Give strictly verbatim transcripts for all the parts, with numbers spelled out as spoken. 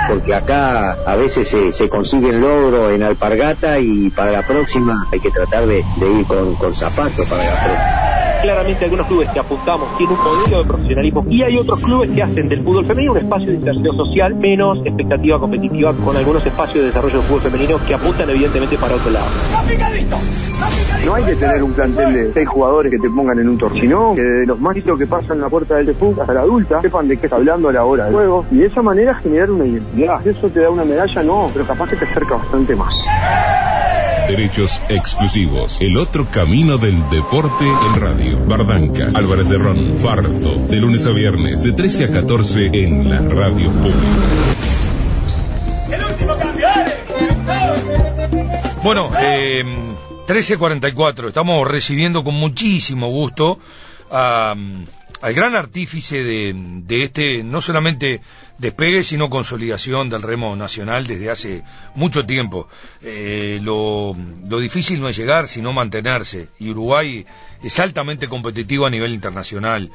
porque acá a veces se, se consiguen logros en alpargata y para la próxima hay que tratar de, de ir con, con zapatos para la próxima. Claramente algunos clubes que apuntamos tienen un modelo de profesionalismo y hay otros clubes que hacen del fútbol femenino un espacio de inserción social menos expectativa competitiva, con algunos espacios de desarrollo del fútbol femenino que apuntan evidentemente para otro lado. No hay que tener un plantel de seis jugadores que te pongan en un torneo, sino que de los más chiquitos que pasan la puerta del T F U hasta la adulta sepan de qué está hablando a la hora del juego y de esa manera generar una identidad. Eso te da una medalla, no, pero capaz que te acerca bastante más. Derechos exclusivos. El otro camino del deporte en radio. Bardanca, Álvarez de Ron, Farto. De lunes a viernes, de trece a catorce en la radio pública. El último cambio, dale. Bueno, eh, trece cuarenta y cuatro. Estamos recibiendo con muchísimo gusto a, al gran artífice de, de este, no solamente despegue, sino consolidación del remo nacional desde hace mucho tiempo. Eh, lo, lo difícil no es llegar, sino mantenerse. Y Uruguay es altamente competitivo a nivel internacional.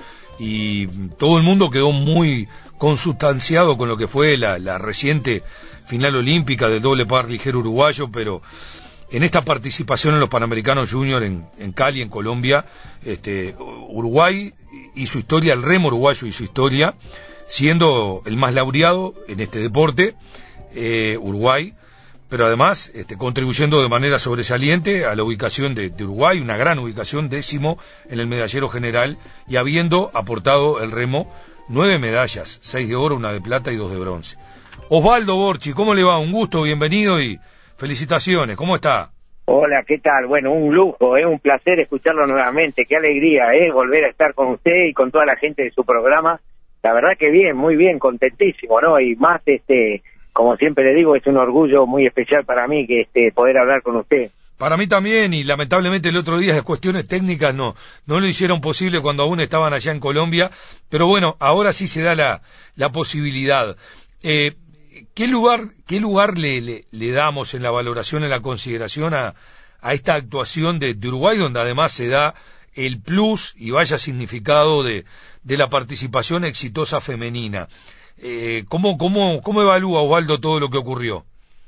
Y todo el mundo quedó muy consustanciado con lo que fue la, la reciente final olímpica del doble par ligero uruguayo, pero en esta participación en los Panamericanos Junior en, en Cali, en Colombia, este, Uruguay y su historia, el remo uruguayo y su historia, siendo el más laureado en este deporte, eh, Uruguay, pero además este, contribuyendo de manera sobresaliente a la ubicación de, de Uruguay, una gran ubicación, décimo en el medallero general, y habiendo aportado el remo nueve medallas, seis de oro, una de plata y dos de bronce. Osvaldo Borchi, ¿cómo le va? Un gusto, bienvenido y felicitaciones, ¿cómo está? Hola, ¿qué tal? Bueno, un lujo, es un placer escucharlo nuevamente, qué alegría, ¿eh? Volver a estar con usted y con toda la gente de su programa. La verdad que bien, muy bien, contentísimo, ¿no? Y más, este, como siempre le digo, es un orgullo muy especial para mí que este poder hablar con usted. Para mí también, y lamentablemente el otro día las cuestiones técnicas no no lo hicieron posible cuando aún estaban allá en Colombia, pero bueno, ahora sí se da la, la posibilidad. Eh, ¿qué lugar qué lugar le, le, le damos en la valoración, en la consideración a, a esta actuación de, de Uruguay, donde además se da el plus y vaya significado de, de la participación exitosa femenina? Eh, ¿cómo, cómo, ¿Cómo evalúa, Osvaldo, todo lo que ocurrió?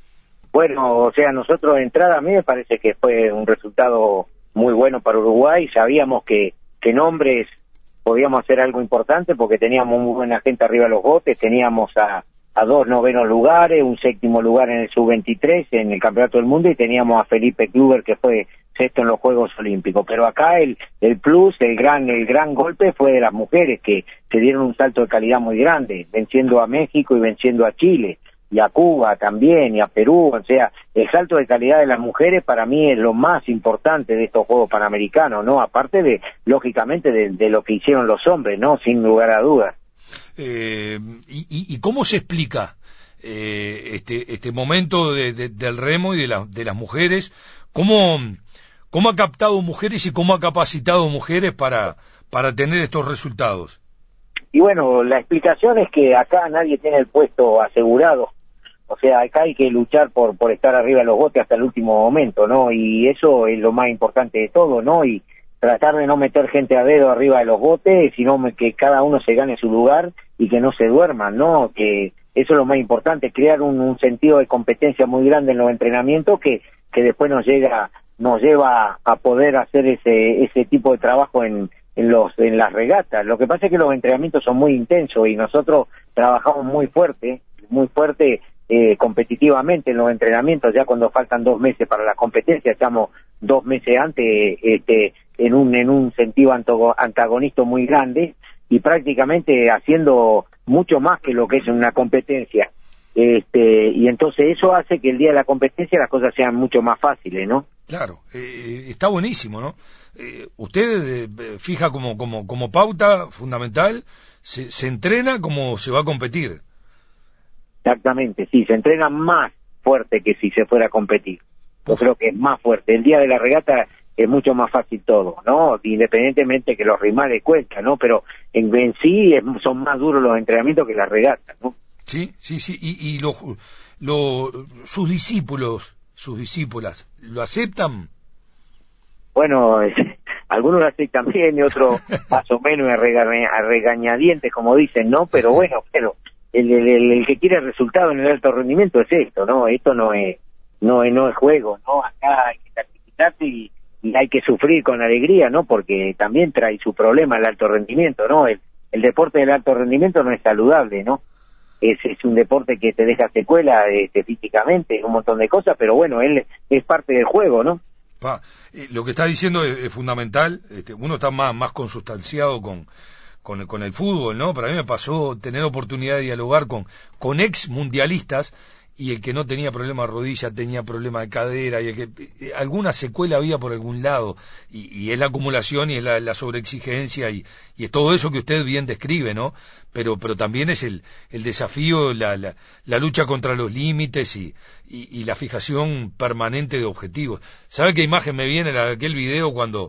Bueno, o sea, nosotros de entrada a mí me parece que fue un resultado muy bueno para Uruguay. Sabíamos que, que en hombres podíamos hacer algo importante porque teníamos muy buena gente arriba de los botes, teníamos a, a dos novenos lugares, un séptimo lugar en el sub veintitrés en el Campeonato del Mundo y teníamos a Felipe Kluber que fue sexto en los Juegos Olímpicos. Pero acá el, el plus, el gran, el gran golpe fue de las mujeres que se dieron un salto de calidad muy grande, venciendo a México y venciendo a Chile. Y a Cuba también, y a Perú, o sea, el salto de calidad de las mujeres para mí es lo más importante de estos Juegos Panamericanos, ¿no? Aparte de, lógicamente, de, de lo que hicieron los hombres, ¿no? Sin lugar a dudas. Eh, y, y cómo se explica eh, este este momento de, de, del remo y de, la, de las mujeres? ¿Cómo, cómo ha captado mujeres y cómo ha capacitado mujeres para, para tener estos resultados? Y bueno, la explicación es que acá nadie tiene el puesto asegurado. O sea, acá hay que luchar por por estar arriba de los botes hasta el último momento, ¿no? Y eso es lo más importante de todo, ¿no? Y tratar de no meter gente a dedo arriba de los botes, sino que cada uno se gane su lugar y que no se duerman, ¿no? Que eso es lo más importante, crear un, un sentido de competencia muy grande en los entrenamientos que que después nos llega nos lleva a poder hacer ese ese tipo de trabajo en en los en las regatas. Lo que pasa es que los entrenamientos son muy intensos y nosotros trabajamos muy fuerte, muy fuerte eh, competitivamente en los entrenamientos. Ya cuando faltan dos meses para la competencia, estamos dos meses antes este, en un en un sentido antagonista muy grande y prácticamente haciendo mucho más que lo que es una competencia. Este, y entonces eso hace que el día de la competencia las cosas sean mucho más fáciles, ¿no? Claro, eh, está buenísimo, ¿no? Eh, usted eh, fija como, como, como pauta fundamental, se, se entrena como se va a competir. Exactamente, sí, se entrena más fuerte que si se fuera a competir. Yo Uf. creo que es más fuerte. El día de la regata es mucho más fácil todo, ¿no? Independientemente que los rivales cuentan, ¿no? Pero en, en sí es, son más duros los entrenamientos que las regatas, ¿no? Sí, sí, sí, y, y lo, lo, sus discípulos, sus discípulas, ¿lo aceptan? Bueno, eh, algunos lo aceptan bien y otros más o menos a, regaña, a regañadientes, como dicen, ¿no? Pero bueno, pero el, el, el que quiere resultado en el alto rendimiento es esto, ¿no? Esto no es, no es, no es juego, ¿no? Acá hay que sacrificarse y, y hay que sufrir con alegría, ¿no? Porque también trae su problema el alto rendimiento, ¿no? El, el deporte del alto rendimiento no es saludable, ¿no? Es, es un deporte que te deja secuela este, físicamente, un montón de cosas, pero bueno, él es parte del juego, ¿no? Pa, eh, lo que está diciendo es, es fundamental. Este, uno está más, más consustanciado con, con, con el fútbol, ¿no? Para mí me pasó tener oportunidad de dialogar con, con ex mundialistas, y el que no tenía problema de rodilla tenía problema de cadera, y el que eh, alguna secuela había por algún lado, y, y es la acumulación y es la, la sobreexigencia y, y es todo eso que usted bien describe, ¿no? Pero pero también es el, el desafío, la, la, la lucha contra los límites y, y, y la fijación permanente de objetivos. ¿Sabe qué imagen me viene de aquel video cuando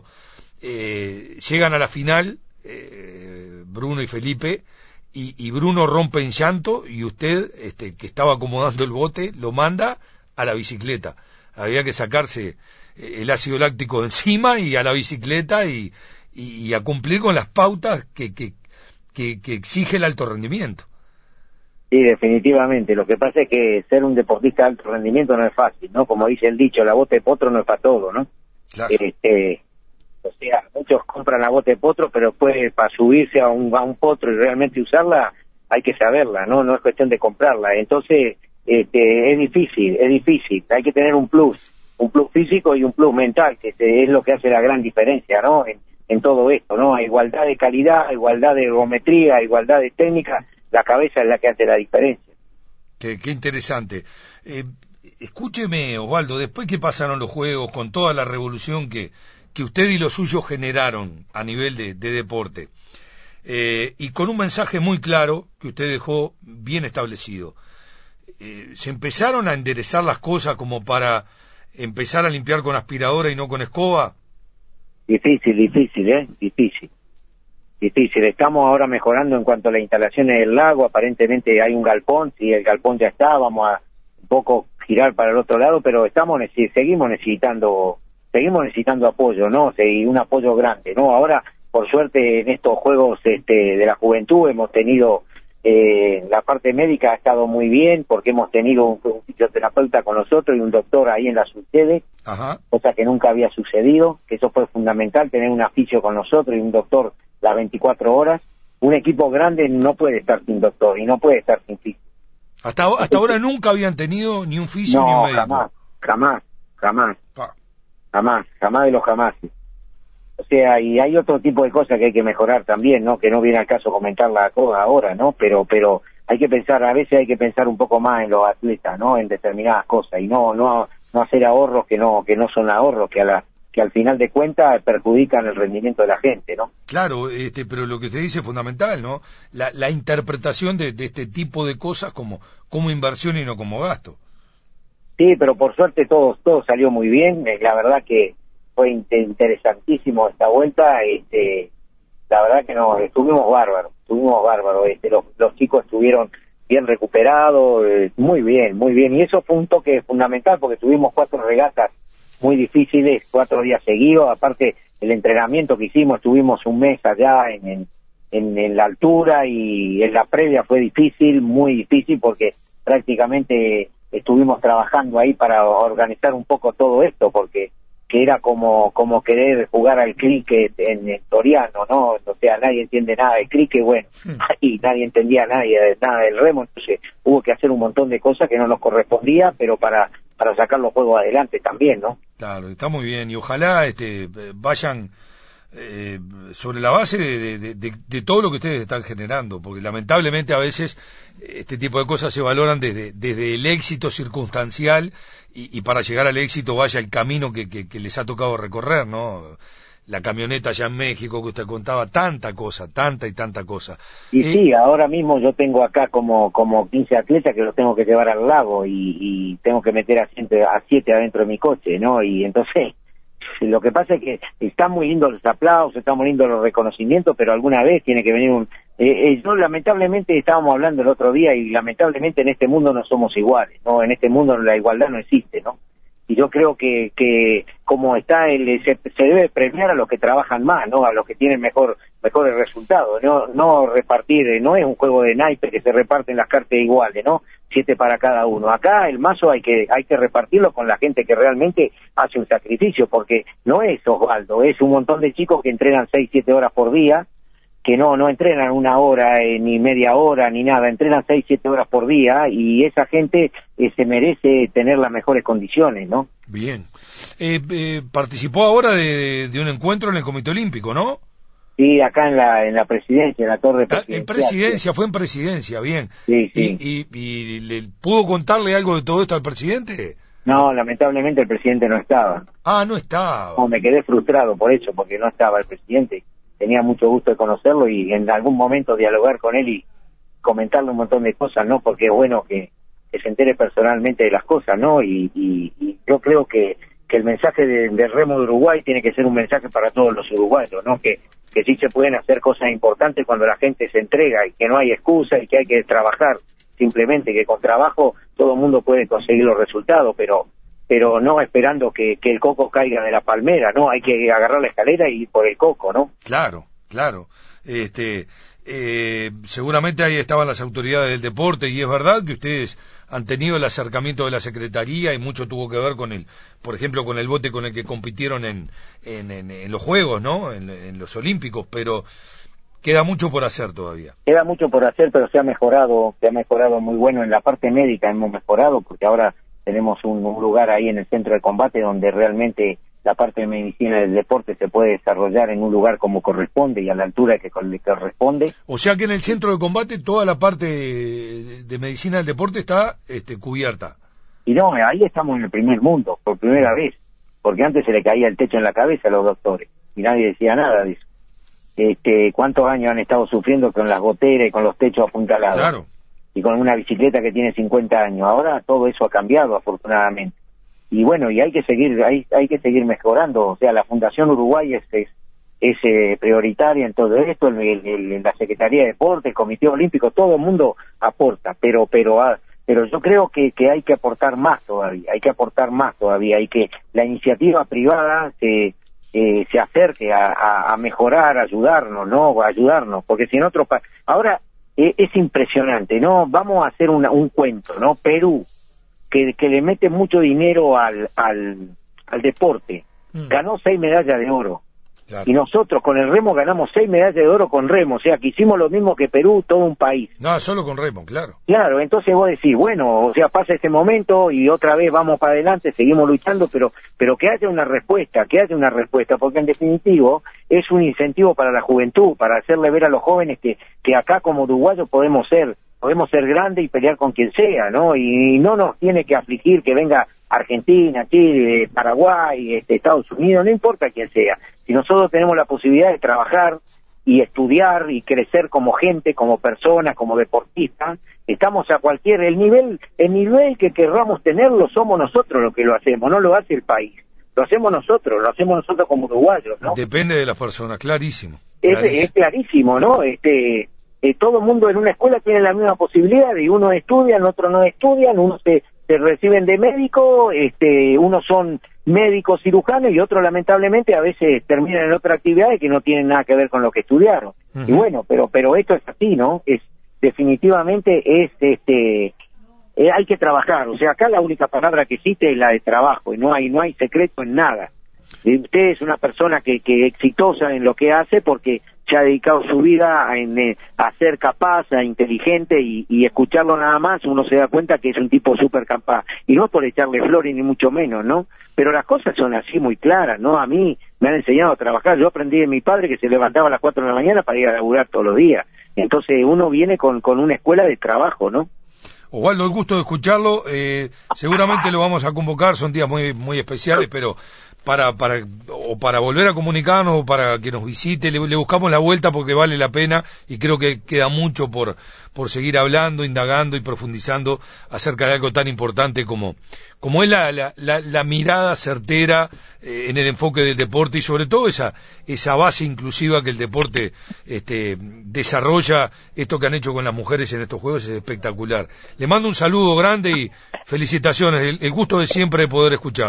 eh, llegan a la final eh, Bruno y Felipe? Y, y Bruno rompe en llanto y usted, este, que estaba acomodando el bote, lo manda a la bicicleta. Había que sacarse el ácido láctico de encima y a la bicicleta y, y, y a cumplir con las pautas que, que, que, que exige el alto rendimiento. Sí, definitivamente. Lo que pasa es que ser un deportista de alto rendimiento no es fácil, ¿no? Como dice el dicho, la bota de potro no es para todo, ¿no? Claro. Este... O sea, muchos compran la bota de potro, pero después para subirse a un, a un potro y realmente usarla, hay que saberla, ¿no? No es cuestión de comprarla. Entonces, este, es difícil, es difícil. Hay que tener un plus, un plus físico y un plus mental, que es lo que hace la gran diferencia, ¿no? En, en todo esto, ¿no? A igualdad de calidad, igualdad de ergometría, igualdad de técnica, la cabeza es la que hace la diferencia. Qué, qué interesante. Eh, escúcheme, Osvaldo, después que pasaron los juegos, con toda la revolución que que usted y los suyos generaron a nivel de, de deporte, eh, y con un mensaje muy claro que usted dejó bien establecido, eh, ¿se empezaron a enderezar las cosas como para empezar a limpiar con aspiradora y no con escoba? Difícil, difícil, ¿eh? Difícil. Difícil. Estamos ahora mejorando en cuanto a las instalaciones del lago. Aparentemente hay un galpón, si el galpón ya está, vamos a un poco girar para el otro lado, pero estamos seguimos necesitando seguimos necesitando apoyo, ¿no? Y un apoyo grande, ¿no? Ahora, por suerte, en estos juegos este, de la juventud hemos tenido, eh, la parte médica ha estado muy bien, porque hemos tenido un, un fisioterapeuta con nosotros y un doctor ahí en la subsede, Ajá. cosa que nunca había sucedido, que eso fue fundamental, tener un fisio con nosotros y un doctor las veinticuatro horas. Un equipo grande no puede estar sin doctor y no puede estar sin fisio. Hasta, hasta ahora nunca habían tenido ni un fisio no, ni un médico. jamás, jamás, jamás. Pa. Jamás, jamás de los jamás. O sea, y hay otro tipo de cosas que hay que mejorar también, ¿no? Que no viene al caso comentarla ahora, ¿no? Pero pero hay que pensar, a veces hay que pensar un poco más en los atletas, ¿no? En determinadas cosas y no no no hacer ahorros que no que no son ahorros, que a la que al final de cuentas perjudican el rendimiento de la gente, ¿no? Claro, este, pero lo que usted dice es fundamental, ¿no? La, la interpretación de, de este tipo de cosas como como inversión y no como gasto. Sí, pero por suerte todo, todo salió muy bien. La verdad que fue interesantísimo esta vuelta. Este, la verdad que nos estuvimos bárbaros, estuvimos bárbaros. Este, los, los chicos estuvieron bien recuperados, eh, muy bien, muy bien. Y eso fue un toque fundamental porque tuvimos cuatro regatas muy difíciles, cuatro días seguidos. Aparte, el entrenamiento que hicimos, estuvimos un mes allá en, en, en, en la altura y en la previa fue difícil, muy difícil porque prácticamente estuvimos trabajando ahí para organizar un poco todo esto, porque que era como como querer jugar al cricket en, en Toriano, ¿no? O sea, nadie entiende nada de cricket, bueno, y nadie entendía nadie de, nada del remo, entonces hubo que hacer un montón de cosas que no nos correspondía, pero para para sacar los juegos adelante también, ¿no? Claro, está muy bien, y ojalá este vayan eh, sobre la base de, de, de, de todo lo que ustedes están generando, porque lamentablemente a veces este tipo de cosas se valoran desde, desde el éxito circunstancial y, y para llegar al éxito vaya el camino que, que, que les ha tocado recorrer, ¿no? La camioneta allá en México que usted contaba, tanta cosa, tanta y tanta cosa. Y eh, sí, ahora mismo yo tengo acá como como quince atletas que los tengo que llevar al lago y, y tengo que meter a siete, a siete adentro de mi coche, ¿no? Y entonces lo que pasa es que están muy lindos los aplausos, están muy lindos los reconocimientos, pero alguna vez tiene que venir un... Eh, eh, yo lamentablemente, estábamos hablando el otro día, y lamentablemente en este mundo no somos iguales, ¿no? En este mundo la igualdad no existe, ¿no? Y yo creo que que como está, el se, se debe premiar a los que trabajan más, ¿no? A los que tienen mejor mejores resultados, no no repartir, no es un juego de naipes que se reparten las cartas iguales, ¿no? Siete para cada uno. Acá el mazo hay que hay que repartirlo con la gente que realmente hace un sacrificio, porque no es Osvaldo, es un montón de chicos que entrenan seis, siete horas por día, que no no entrenan una hora, eh, ni media hora, ni nada, entrenan seis, siete horas por día, y esa gente eh, se merece tener las mejores condiciones, ¿no? Bien. Eh, eh, participó ahora de, de un encuentro en el Comité Olímpico, ¿no? Sí, acá en la en la presidencia, en la torre presidencial. En presidencia, fue en presidencia, bien. Sí, sí. ¿Y, y, y le pudo contarle algo de todo esto al presidente? No, lamentablemente el presidente no estaba. Ah, no estaba. No, me quedé frustrado por eso, porque no estaba el presidente. Tenía mucho gusto de conocerlo y en algún momento dialogar con él y comentarle un montón de cosas, ¿no? Porque es bueno que, que se entere personalmente de las cosas, ¿no? Y, y, y yo creo que, que el mensaje del de remo de Uruguay tiene que ser un mensaje para todos los uruguayos, ¿no? Que que sí se pueden hacer cosas importantes cuando la gente se entrega y que no hay excusa y que hay que trabajar, simplemente que con trabajo todo el mundo puede conseguir los resultados, pero pero no esperando que, que el coco caiga de la palmera, ¿no? Hay que agarrar la escalera y ir por el coco, ¿no? Claro, claro. Este, eh, seguramente ahí estaban las autoridades del deporte y es verdad que ustedes han tenido el acercamiento de la Secretaría y mucho tuvo que ver con el, por ejemplo, con el bote con el que compitieron en, en, en, en los Juegos, ¿no? En, en los Olímpicos, pero queda mucho por hacer todavía. Queda mucho por hacer, pero se ha mejorado, se ha mejorado muy bueno en la parte médica, hemos mejorado porque ahora tenemos un, un lugar ahí en el centro de combate donde realmente la parte de medicina del deporte se puede desarrollar en un lugar como corresponde y a la altura que le corresponde. O sea que en el centro de combate toda la parte de, de medicina del deporte está este, cubierta. Y no, ahí estamos en el primer mundo, por primera vez, porque antes se le caía el techo en la cabeza a los doctores y nadie decía nada de eso. Este, ¿cuántos años han estado sufriendo con las goteras y con los techos apuntalados? Claro. Y con una bicicleta que tiene cincuenta años. Ahora todo eso ha cambiado, afortunadamente. Y bueno, y hay que seguir hay, hay que seguir mejorando. O sea, la Fundación Uruguay es, es, es eh, prioritaria en todo esto, el, el, el, la Secretaría de Deporte, el Comité Olímpico, todo el mundo aporta, pero pero ah, pero yo creo que, que hay que aportar más todavía, hay que aportar más todavía, hay que la iniciativa privada se, eh, se acerque a, a, a mejorar, a ayudarnos, ¿no? A ayudarnos, porque si en otro país... Ahora eh, es impresionante, ¿no? Vamos a hacer una, un cuento, ¿no? Perú, que, que le mete mucho dinero al, al, al deporte, mm. ganó seis medallas de oro. Claro. Y nosotros con el remo ganamos seis medallas de oro con remo, o sea que hicimos lo mismo que Perú, todo un país. No, solo con remo, claro. Claro, entonces vos decís, bueno, o sea, pasa este momento y otra vez vamos para adelante, seguimos luchando, pero pero que haya una respuesta, que haya una respuesta, porque en definitivo es un incentivo para la juventud, para hacerle ver a los jóvenes que, que acá como uruguayos podemos ser, podemos ser grandes y pelear con quien sea, ¿no? Y no nos tiene que afligir que venga Argentina, Chile, Paraguay, este, Estados Unidos, no importa quién sea. Si nosotros tenemos la posibilidad de trabajar y estudiar y crecer como gente, como personas, como deportistas, estamos a cualquier, el nivel, el nivel que querramos tenerlo somos nosotros los que lo hacemos, no lo hace el país. Lo hacemos nosotros, lo hacemos nosotros como uruguayos, ¿no? Depende de las personas, clarísimo. Es, clarísimo. es clarísimo, ¿no? Este, eh, todo el mundo en una escuela tiene la misma posibilidad, y unos estudian, otros no estudian, unos se, se reciben de médico, este, unos son médicos cirujanos y otros lamentablemente a veces terminan en otras actividades que no tienen nada que ver con lo que estudiaron. Uh-huh. Y bueno, pero pero esto es así, ¿no? Es definitivamente es este eh, hay que trabajar, o sea, acá la única palabra que existe es la de trabajo y no hay no hay secreto en nada. Y usted es una persona que que exitosa en lo que hace porque se ha dedicado su vida a, en, eh, a ser capaz, a inteligente y, y escucharlo nada más, uno se da cuenta que es un tipo súper capaz. Y no es por echarle flores ni mucho menos, ¿no? Pero las cosas son así muy claras, ¿no? A mí me han enseñado a trabajar. Yo aprendí de mi padre que se levantaba a las cuatro de la mañana para ir a laburar todos los días. Entonces uno viene con, con una escuela de trabajo, ¿no? Osvaldo, el gusto de escucharlo. Eh, seguramente lo vamos a convocar, son días muy muy especiales, pero para para o para volver a comunicarnos o para que nos visite, le, le buscamos la vuelta porque vale la pena y creo que queda mucho por por seguir hablando, indagando y profundizando acerca de algo tan importante como como es la la, la, la mirada certera eh, en el enfoque del deporte y sobre todo esa esa base inclusiva que el deporte este desarrolla. Esto que han hecho con las mujeres en estos juegos es espectacular. Le mando un saludo grande y felicitaciones, el, el gusto de siempre de poder escucharlo.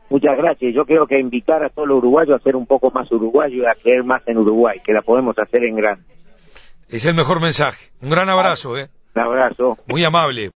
Muchas gracias. Yo creo que invitar a todos los uruguayos a ser un poco más uruguayos y a creer más en Uruguay, que la podemos hacer en grande. Es el mejor mensaje. Un gran abrazo, ¿eh? Un abrazo. Muy amable.